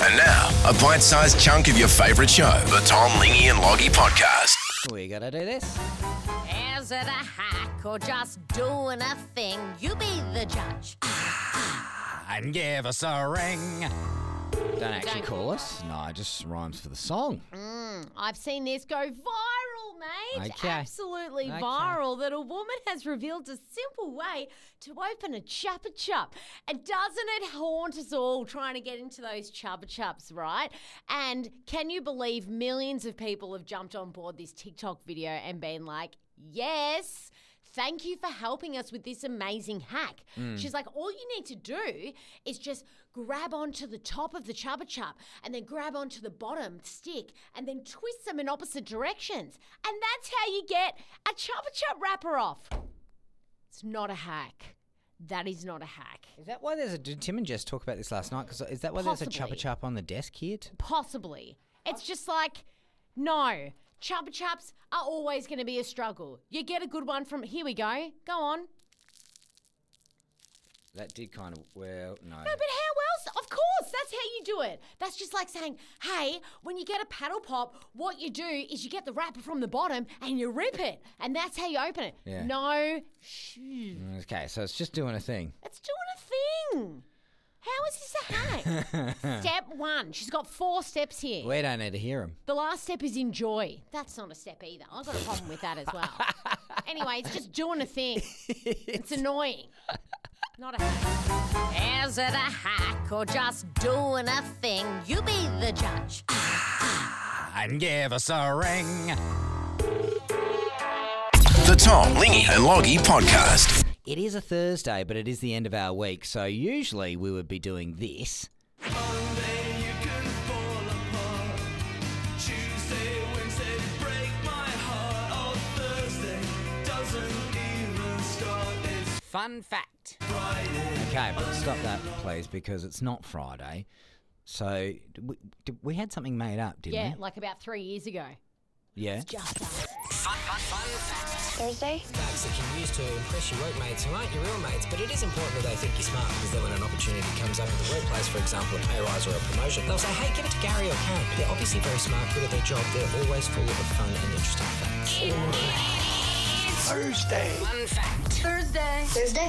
And now, a bite-sized chunk of your favourite show, the Tom, Lingy and Loggy podcast. We gotta do this. Is it a hack or just doing a thing? You be the judge. And give us a ring. Don't actually call us. No, it just rhymes for the song. I've seen this go viral, mate. Okay. Absolutely Okay. viral that a woman has revealed a simple way to open a Chupa Chup. And doesn't it haunt us all trying to get into those Chupa Chups, right? And can you believe millions of people have jumped on board this TikTok video and been like, yes, thank you for helping us with this amazing hack. She's like, all you need to do is just grab onto the top of the Chupa Chup and then grab onto the bottom stick and then twist them in opposite directions. And that's how you get a Chupa Chup wrapper off. It's not a hack. That is not a hack. Is that why did Tim and Jess talk about this last night? Because is that why there's a Possibly. Chupa Chup on the desk here? Possibly. It's just like, no. Chupa Chups are always going to be a struggle. You get a good one from, here we go. Go on. That did kind of, well, no. No, but how else? Of course, that's how you do it. That's just like saying, hey, when you get a paddle pop, what you do is you get the wrapper from the bottom and you rip it. And that's how you open it. Yeah. No, Okay, so it's just doing a thing. it's doing a thing. How is this a hack? Step 1. She's got 4 steps here. We don't need to hear them. The last step is enjoy. That's not a step either. I've got a problem with that as well. Anyway, it's just doing a thing. It's annoying. Not a hack. Is it a hack or just doing a thing? You be the judge. And give us a ring. The Tom, Lingy and Loggy podcast. It is a Thursday, but it is the end of our week, so usually we would be doing this. Fun fact. Okay, but stop that, please, because it's not Friday. So we had something made up, didn't Yeah, we? like about 3 years ago. Yeah. Just us. Thursday? Facts that you can use to impress your workmates who aren't your real mates, but it is important that they think you're smart because then when an opportunity comes up at the workplace, for example, a pay rise or a promotion, they'll say, hey, give it to Gary or Karen. They're obviously very smart, good at their job. They're always full of fun and interesting facts. Thursday. Fun fact. Thursday?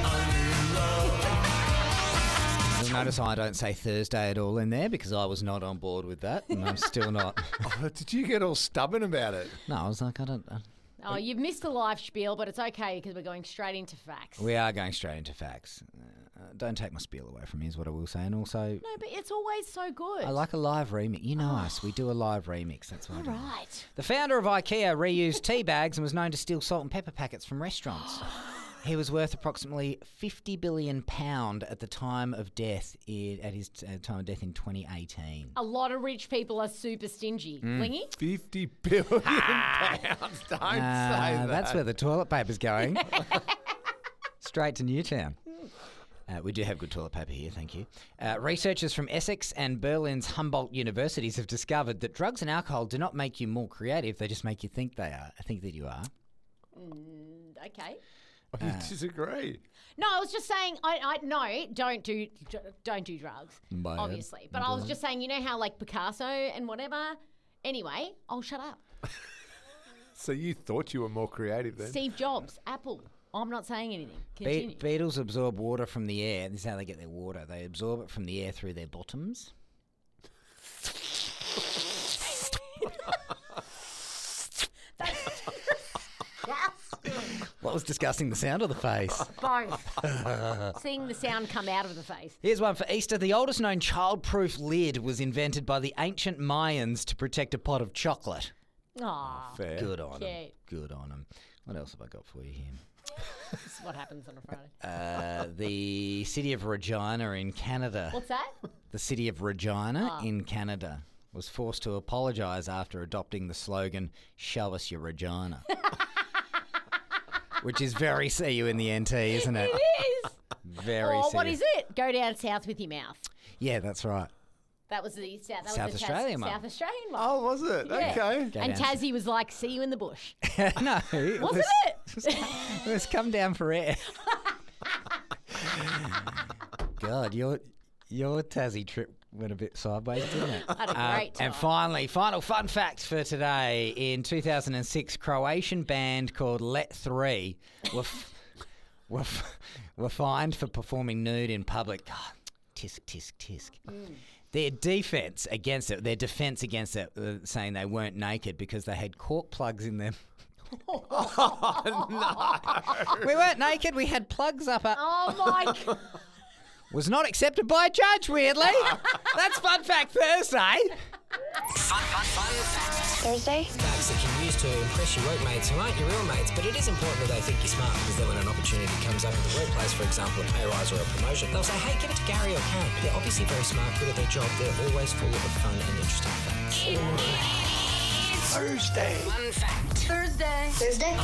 You'll notice I don't say Thursday at all in there because I was not on board with that, and I'm still not. Oh, did you get all stubborn about it? No, I was like, I don't. Oh, you've missed the live spiel, but it's okay because we're going straight into facts. We are going straight into facts. Don't take my spiel away from me, is what I will say. And also, No, but it's always so good. I like a live remix. You know us. We do a live remix. That's what I do. Right. The founder of IKEA reused tea bags and was known to steal salt and pepper packets from restaurants. He was worth approximately £50 billion at the time of death, at his time of death in 2018. A lot of rich people are super stingy. Lingy? 50 billion pounds. Don't say that. That's where the toilet paper's going. Straight to Newtown. We do have good toilet paper here, thank you. Researchers from Essex and Berlin's Humboldt universities have discovered that drugs and alcohol do not make you more creative, they just make you think they are. I think that you are. Okay. I disagree. No, I was just saying, don't do drugs, Bad. obviously. But I was just saying, you know how like Picasso and whatever? Anyway, I'll shut up. So you thought you were more creative then? Steve Jobs, Apple. I'm not saying anything. Continue. Beetles absorb water from the air. This is how they get their water. They absorb it from the air through their bottoms. What was disgusting, the sound or the face? Both. Seeing the sound come out of the face. Here's one for Easter. The oldest known childproof lid was invented by the ancient Mayans to protect a pot of chocolate. Aw, Fair. Good on them. cute. Good on them. What else have I got for you here? This is what happens on a Friday. The city of Regina in Canada. What's that? The city of Regina in Canada was forced to apologise after adopting the slogan, "Show us your Regina." Which is very see you in the NT, isn't it? It is. Very Or see what you. is it? Go down south with your mouth. Yeah, that's right. That was the South, that South was the Australian one. South Australian one. Oh, was it? Yeah. Okay. Go And down. Tassie was like, see you in the bush. No. Wasn't it? Let's come down for air. God, Your Tassie trip went a bit sideways, didn't it? Had a great time. And finally, final fun fact for today. In 2006, Croatian band called Let 3 were fined for performing nude in public. God, tisk, tisk, tisk. Their defense against it, saying they weren't naked because they had cork plugs in them. We weren't naked. We had plugs up. Oh my God. Was not accepted by a judge, weirdly. That's Fun Fact Thursday. Fun fact. Thursday? Facts that you can use to impress your workmates who aren't your real mates, but it is important that they think you're smart because then when an opportunity comes up at the workplace, for example, a pay rise or a promotion, they'll say, hey, give it to Gary or Karen. They're obviously very smart, good at their job. They're always full of fun and interesting facts. Thursday. Fun fact. Thursday?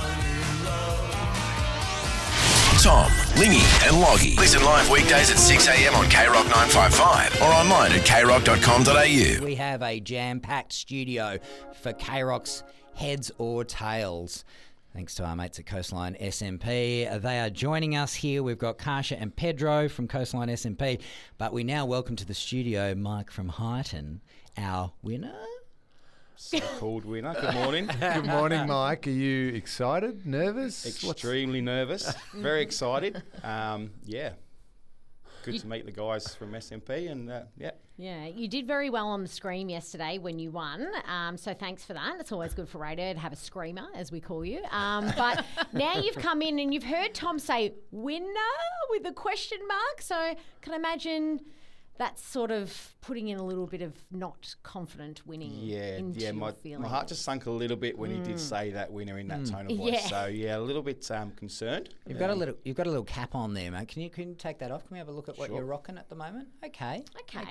Tom, Lingy and Loggy. Listen live weekdays at 6 a.m. on KROC 955 or online at kroc.com.au. We have a jam-packed studio for KROC's Heads or Tails. Thanks to our mates at Coastline SMP. They are joining us here. We've got Kasia and Pedro from Coastline SMP. But we now welcome to the studio Mike from Highton, our winner. So-called winner. Good morning. Good morning, Mike. Are you excited? Nervous? Extremely nervous. Very excited. Yeah. Good to meet the guys from SMP and yeah. Yeah, you did very well on the scream yesterday when you won. So thanks for that. It's always good for radio to have a screamer, as we call you. But now you've come in and you've heard Tom say winner with a question mark. So can I imagine that's sort of putting in a little bit of not confident winning into your my feelings. heart just sunk a little bit when he did say that winner in that tone of voice. Yeah. So yeah, a little bit concerned. You've got a little cap on there, mate. Can you take that off? Can we have a look at what you're rocking at the moment? Okay.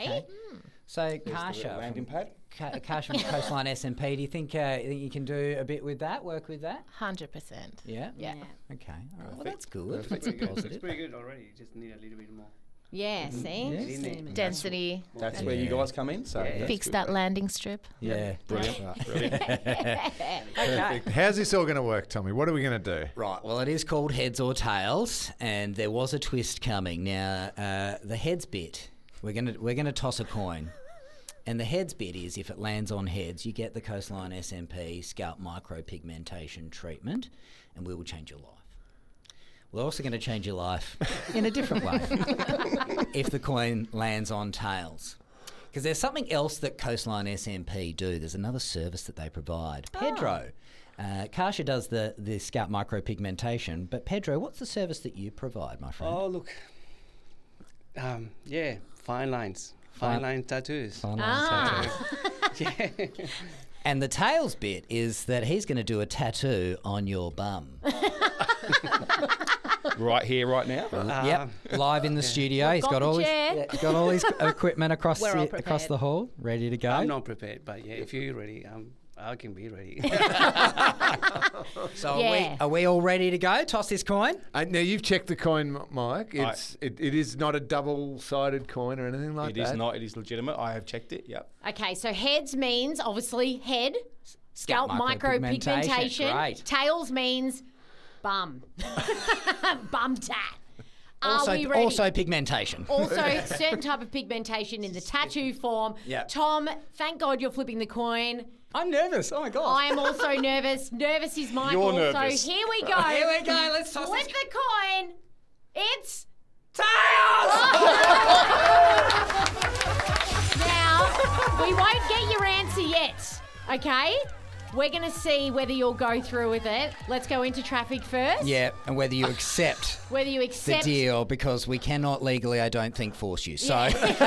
So Kasia, Landing pad. Kasia from Coastline SMP. Do you think you can do a bit with that? Work with that? 100%. Yeah. Yeah. Okay. All right. Well, that's good. That's It's positive. pretty good already. You just need a little bit more. Yeah, see? Yes. Density. That's where you guys come in. So that's Fix good. that landing strip. Yeah. Brilliant. Brilliant. Perfect. How's this all going to work, Tommy? What are we going to do? Right. Well, it is called Heads or Tails, and there was a twist coming. Now, the heads bit, we're gonna toss a coin, and the heads bit is if it lands on heads, you get the Coastline SMP scalp micropigmentation treatment, and we will change your life. We're also going to change your life in a different way if the coin lands on tails. Because there's something else that Coastline SMP do. There's another service that they provide. Pedro. Kasia does the scalp micropigmentation, but Pedro, what's the service that you provide, my friend? Oh, look. Yeah, fine lines. Fine line tattoos. Fine line tattoo. Yeah. And the tails bit is that he's going to do a tattoo on your bum. Right here, right now. Yep, live in the studio. He's got all his equipment across We're all across prepared. the hall, ready to go. I'm not prepared, but yeah, if you're ready, I can be ready. So Yeah. are we all ready to go? Toss this coin. Now, you've checked the coin, Mike. It is not a double-sided coin or anything like It that. is not. It is legitimate. I have checked it. Yep. Okay, so heads means obviously head, scalp micropigmentation. micropigmentation. Great. Tails means bum. Bum tat. Are we ready? Also pigmentation. Also, certain type of pigmentation in the tattoo form. Yep. Tom, thank God you're flipping the coin. I'm nervous. Oh my god. I am also nervous. Nervous is Mike You're also. nervous. Here we go. Here we go. Let's toss Flip this the coin. It's tails. now. We won't get your answer yet. Okay. We're going to see whether you'll go through with it. Let's go into traffic first. Yeah, and whether you accept Whether you the accept. deal, because we cannot legally, I don't think, force you. So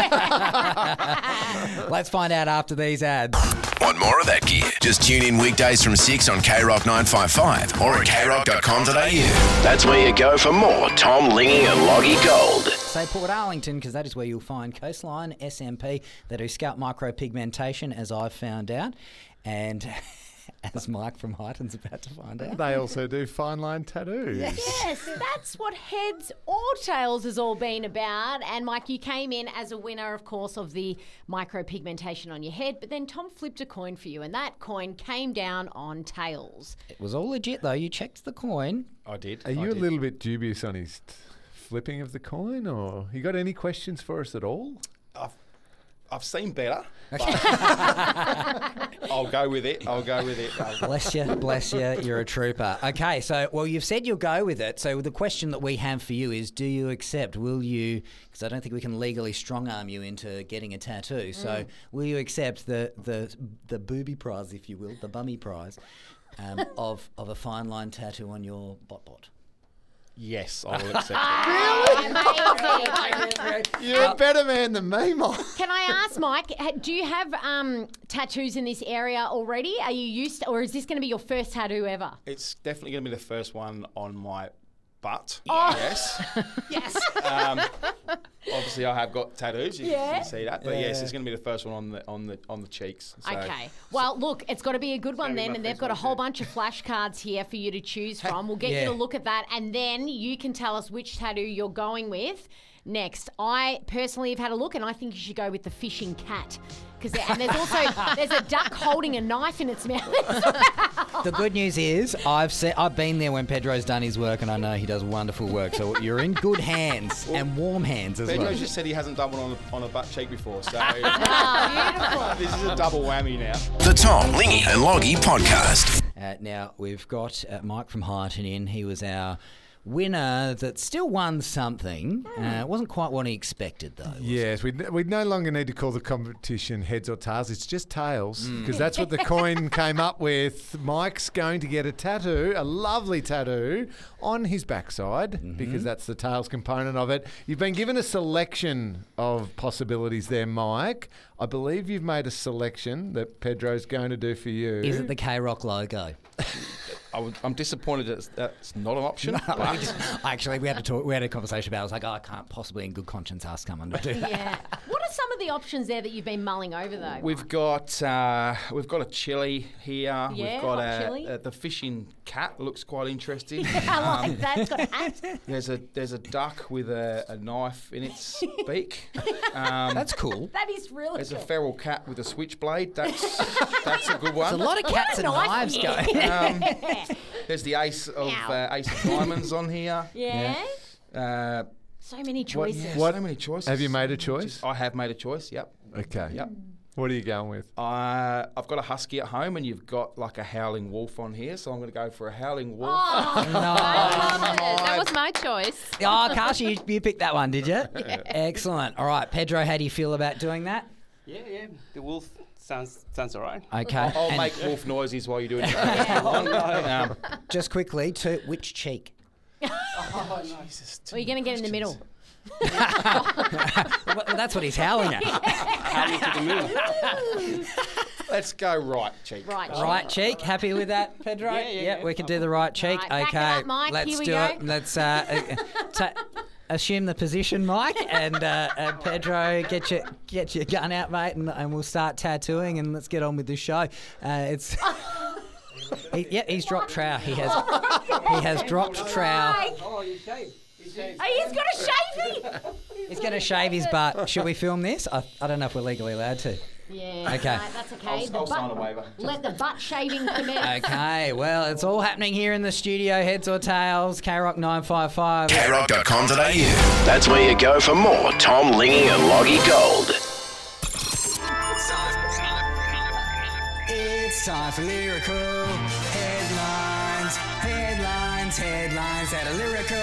let's find out after these ads. Want more of that gear? Just tune in weekdays from 6 on KROC 955 or at kroc.com.au. That's where you go for more Tom, Lingy and Loggy Gold. Say Port Arlington, because that is where you'll find Coastline SMP. They do scalp micropigmentation, as I've found out. And as Mike from Highton's about to find out. They also do fine line tattoos. Yes, that's what Heads or Tails has all been about. And Mike, you came in as a winner, of course, of the micropigmentation on your head. But then Tom flipped a coin for you, and that coin came down on tails. It was all legit, though. You checked the coin. I did. Are you a little bit dubious on his flipping of the coin, or you got any questions for us at all? I've seen better. but I'll go with it. Bless you. You're a trooper. Okay, so, well, you've said you'll go with it. So the question that we have for you is, do you accept, will you, because I don't think we can legally strong-arm you into getting a tattoo, so will you accept the booby prize, if you will, the bummy prize, of a fine line tattoo on your bot? Yes, I will accept it. Amazing. You're a better man than me, Mike. Can I ask, Mike, do you have tattoos in this area already? Are you used to, or is this going to be your first tattoo ever? It's definitely going to be the first one on my butt. Oh. Yes. Yes. Obviously, I have got tattoos. You Yeah. can see that, but yes, it's going to be the first one on the cheeks. So. Okay. Well, look, it's got to be a good one Gotta be then, my and they've first got a one whole too. bunch of flashcards here for you to choose from. We'll get you Yeah. to look at that, and then you can tell us which tattoo you're going with next. I personally have had a look, and I think you should go with the fishing cat. And there's a duck holding a knife in its mouth. The good news is I've been there when Pedro's done his work, and I know he does wonderful work. So you're in good hands and warm hands as Pedro well. just said he hasn't done one on a butt cheek before, so Beautiful. this is a double whammy now. The Tom, Lingy and Loggy Podcast. Now we've got Mike from Highton in. He was our winner that still won something. It wasn't quite what he expected, though. Yes, we no longer need to call the competition heads or tails. It's just tails, because that's what the coin came up with. Mike's going to get a tattoo, a lovely tattoo, on his backside, because that's the tails component of it. You've been given a selection of possibilities there, Mike. I believe you've made a selection that Pedro's going to do for you. Is it the K-Rock logo? I'm disappointed that's not an option. but Actually, we had a conversation about it. I was like, I can't possibly in good conscience ask someone to do that. Yeah. What are some of the options there that you've been mulling over, though? We've got a chili here. Yeah, we've got hot chili. the fishing cat looks quite interesting. I like that. It's got a hat. There's a duck with a knife in its beak. That's cool. That is really There's cool. a feral cat with a switchblade. That's a good one. There's a lot of cats and nice knives one. going. There's the ace of diamonds on here. Yeah. Uh, So many choices. So many choices. Have you made a choice? I have made a choice. Yep. Okay. Yep. What are you going with? I've got a husky at home, and you've got like a howling wolf on here, so I'm going to go for a howling wolf. Oh, That was my choice. Oh, Kashi, you picked that one, did you? Excellent. All right, Pedro, how do you feel about doing that? Yeah. The wolf sounds all right. Okay. I'll and make wolf noises while you're doing it. just quickly, to which cheek? Jesus. Well, you're going to get in the middle. Well, that's what he's howling at. Coming to the moon. Let's go right cheek. Right. Right cheek. Happy with that, Pedro? Yeah. We can do the right cheek. Right, back it okay. up, Mike. Let's Here we do go. it. Let's assume the position, Mike, and Pedro, get your gun out, mate, and we'll start tattooing, and let's get on with the show. He's dropped trowel. He has dropped trowel. Oh, you shaved. Oh, he's got a shaving. He's going to shave his butt. Should we film this? I don't know if we're legally allowed to. Yeah. Okay. Right, that's okay. I'll sign a waiver. Let the butt shaving commence. Okay, well, it's all happening here in the studio. Heads or tails, K-Rock 955. KRock.com.au. That's where you go for more Tom, Lingy and Loggy Gold. It's time for lyrical headlines. Headlines that are lyrical.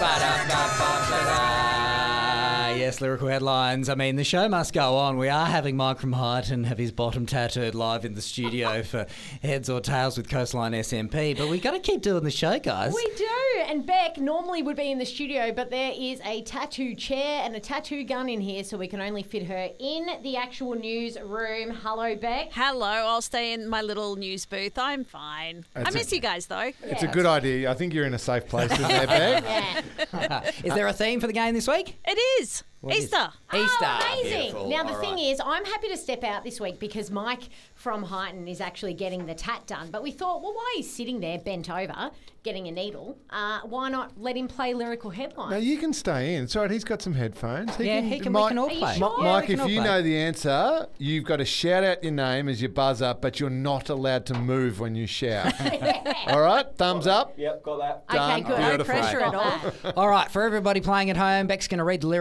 Yes, lyrical headlines. I mean, the show must go on. We are having Mike from Highton have his bottom tattooed live in the studio for Heads or Tails with Coastline SMP. But we got to keep doing the show, guys. We do. And Beck normally would be in the studio, but there is a tattoo chair and a tattoo gun in here, so we can only fit her in the actual newsroom. Hello, Beck. Hello, I'll stay in my little news booth. I'm fine. I miss you guys, though. It's a good idea. I think you're in a safe place in there, Beck. Yeah. Is there a theme for the game this week? It is. Easter. Easter. Oh, amazing. Beautiful. Now, the All thing right. is, I'm happy to step out this week because Mike from Highton is actually getting the tat done. But we thought, well, while he's sitting there bent over getting a needle, why not let him play lyrical headlines? No, you can stay in. It's all right. He's got some headphones. We can all Are you play. sure? Yeah, Mike, we can if all you play. know the answer, you've got to shout out your name as you buzz up, but you're not allowed to move when you shout. All right? Thumbs up. Yep, got that. Okay, Done. good. Beautiful. No pressure at all. Got that. All right, for everybody playing at home, Beck's going to read the lyrics to songs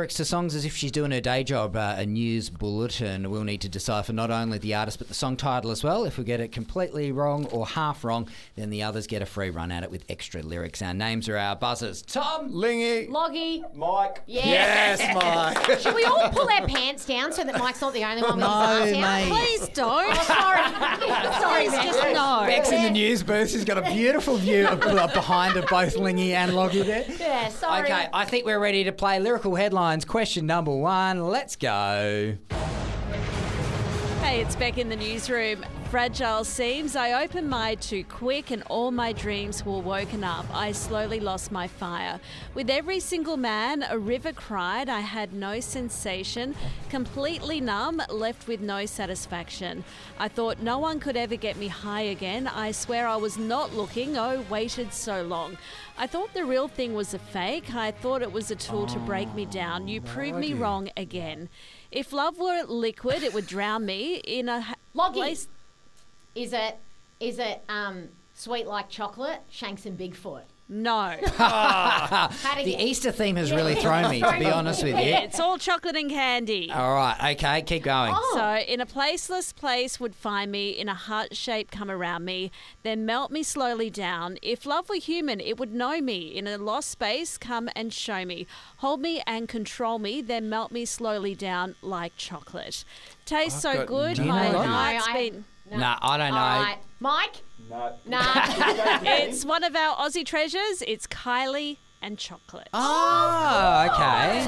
songs as if she's doing her day job, a news bulletin. We'll need to decipher not only the artist but the song title as well. If we get it completely wrong or half wrong, then the others get a free run at it with extra lyrics. Our names are our buzzers. Tom, Lingy. Loggy. Mike. Yes, Mike. Should we all pull our pants down so that Mike's not the only one with his No, arms out? mate. Please don't. Oh, sorry. Sorry, Bex. Just no. Bex in the news booth. She's got a beautiful view of behind of both Lingy and Loggy there. Yeah, sorry. Okay, I think we're ready to play Lyrical Headlines. Question number 1. Let's go. Hey, it's Beck in the newsroom. Fragile seems I opened my eye too quick and all my dreams were woken up. I slowly lost my fire. With every single man, a river cried. I had no sensation. Completely numb, left with no satisfaction. I thought no one could ever get me high again. I swear I was not looking. Oh, waited so long. I thought the real thing was a fake. I thought it was a tool to break me down. You proved me wrong again. If love were liquid, it would drown me in a Loggy. place. Is it sweet like chocolate, Shanks and Bigfoot? No. The Easter theme has really thrown me, to be honest with you. It's all chocolate and candy. All right, okay, keep going. So, in a placeless place would find me, in a heart shape come around me, then melt me slowly down. If love were human, it would know me. In a lost space, come and show me. Hold me and control me, then melt me slowly down like chocolate. Tastes so got good, no my idea. heart's No, been... Nah, I don't know. All right. Mike? No. Nah. It's one of our Aussie treasures. It's Kylie and chocolate. Oh, okay.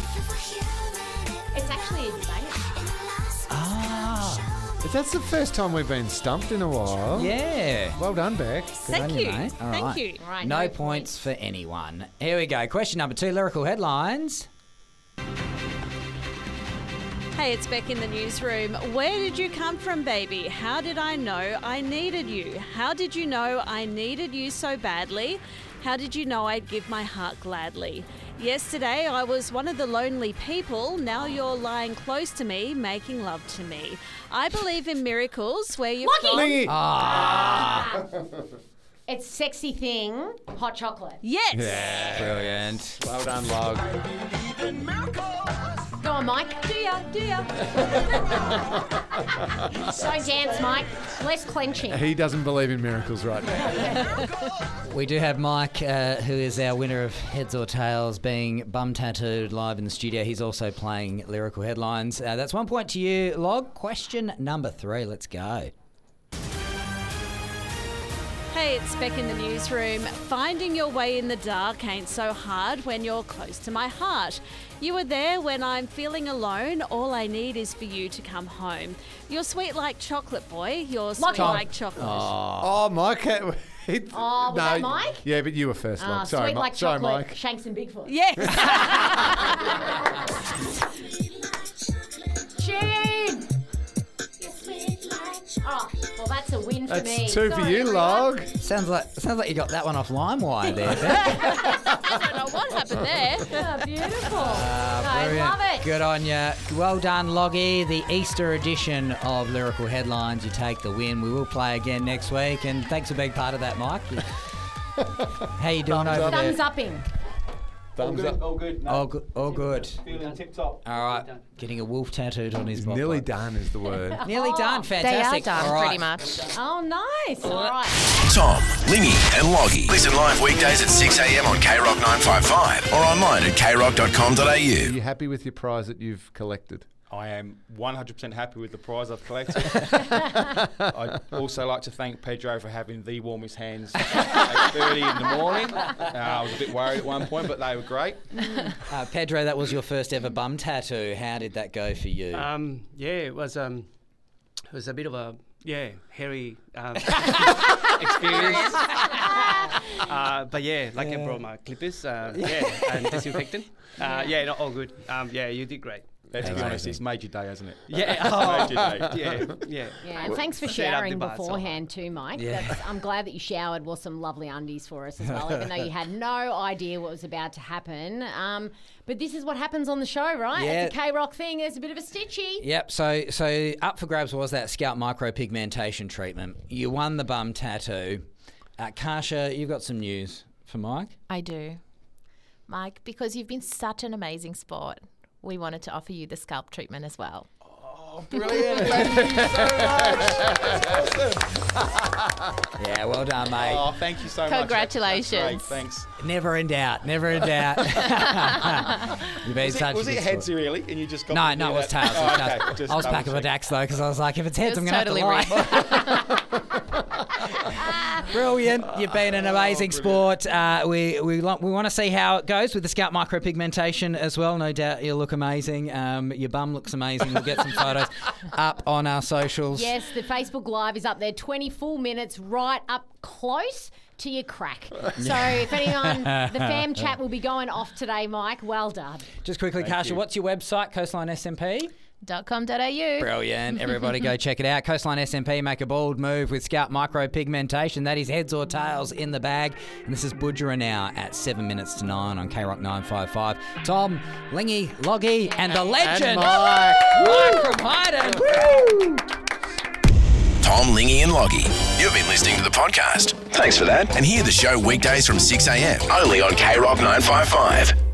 It's actually a debate. That's the first time we've been stumped in a while. Yeah. Well done, Beck. Thank on you, you. mate. All Thank right. you. All right, No points for anyone. Here we go. Question number 2, Lyrical Headlines. Hey, it's Beck in the newsroom. Where did you come from, baby? How did I know I needed you? How did you know I needed you so badly? How did you know I'd give my heart gladly? Yesterday I was one of the lonely people. Now you're lying close to me, making love to me. I believe in miracles where you've gone. Lingy. It's Sexy Thing, hot chocolate. Yes. Brilliant. Well done, Log. Go on, Mike. Do ya? Don't dance, Mike. Less clenching. He doesn't believe in miracles right now. We do have Mike, who is our winner of Heads or Tails, being bum tattooed live in the studio. He's also playing Lyrical Headlines. That's 1 point to you, Log. Question number 3. Let's go. Hey, it's Beck in the newsroom. Finding your way in the dark ain't so hard when you're close to my heart. You were there when I'm feeling alone. All I need is for you to come home. You're sweet like chocolate, boy. You're sweet Tom. like chocolate. Oh, Mike. Was that Mike? Yeah, but you were first, Log. Sorry, sweet Mike. like Sorry, chocolate, Mike. Shanks and Bigfoot. Yes. Tune! Oh, well, that's a win for That's me. 2 for Sorry, you, everyone. Log. Sounds like you got that one off LimeWire there, Beck. I don't know what happened there. Oh, beautiful. I Brilliant. love it. Good on you. Well done, Loggy. The Easter edition of Lyrical Headlines. You take the win. We will play again next week. And thanks for being part of that, Mike. How you doing over there? Thumbs upping. Thumbs up. All good. No, All good. All good. feeling tip top. All right. Getting a wolf tattooed on his body. Nearly done is the word. Nearly done. They are Fantastic. done, All right. pretty much. Oh, nice. All right. Tom, Lingy and Loggy. Listen live weekdays at 6 a.m. on KROC 955 or online at krock.com.au. Are you happy with your prize that you've collected? I am 100% happy with the prize I've collected. I'd also like to thank Pedro for having the warmest hands at 8:30 in the morning. I was a bit worried at one point, but they were great. Pedro, that was your first ever bum tattoo. How did that go for you? Yeah, it was a bit of a hairy experience. But yeah, like I brought my clippers, and disinfectant. Not all good. You did great. Let's be honest, it's made your day, hasn't it? Yeah. Made your day. Yeah. Yeah, and thanks for Set up the showering bar, so- beforehand too, Mike. Yeah. I'm glad that you showered with some lovely undies for us as well, even though you had no idea what was about to happen. But this is what happens on the show, right? Yeah. It's a K-Rock thing. There's a bit of a stitchy. Yep. So up for grabs was that scalp micropigmentation treatment. You won the bum tattoo. Karsha, you've got some news for Mike. I do. Mike, because you've been such an amazing sport, we wanted to offer you the scalp treatment as well. Brilliant. Thank you so much. That's awesome. Yeah, well done, mate. Oh, thank you so much. Congratulations. That's great. Thanks. Never in doubt. Never in doubt. You've been such Was a it good heads sport. really? And you just got No, to do it was that? tails. Oh, okay. Just I was back of the double check. Dax though because I was like, if it's heads, It I'm was going to totally have to lie. Brilliant. You've been an amazing sport. We want to see how it goes with the scalp micropigmentation as well. No doubt you'll look amazing. Your bum looks amazing. We'll get some photos up on our socials. Yes, the Facebook Live is up there, 24 minutes right up close to your crack. So if anyone, the fam chat will be going off today, Mike. Well done. Just quickly, Karsha, what's your website? Coastline SMP? .com.au. Brilliant. Everybody go check it out. Coastline SMP, make a bold move with scalp micropigmentation. That is heads or tails in the bag. And this is Budgerah now at 7 minutes to 9 on KROC 955. Tom, Lingy, Loggy, and the legend, Mike. Mike from Hayden. Woo! Tom, Lingy and Loggy. You've been listening to the podcast. Thanks for that. And hear the show weekdays from 6 a.m. only on KROC 955.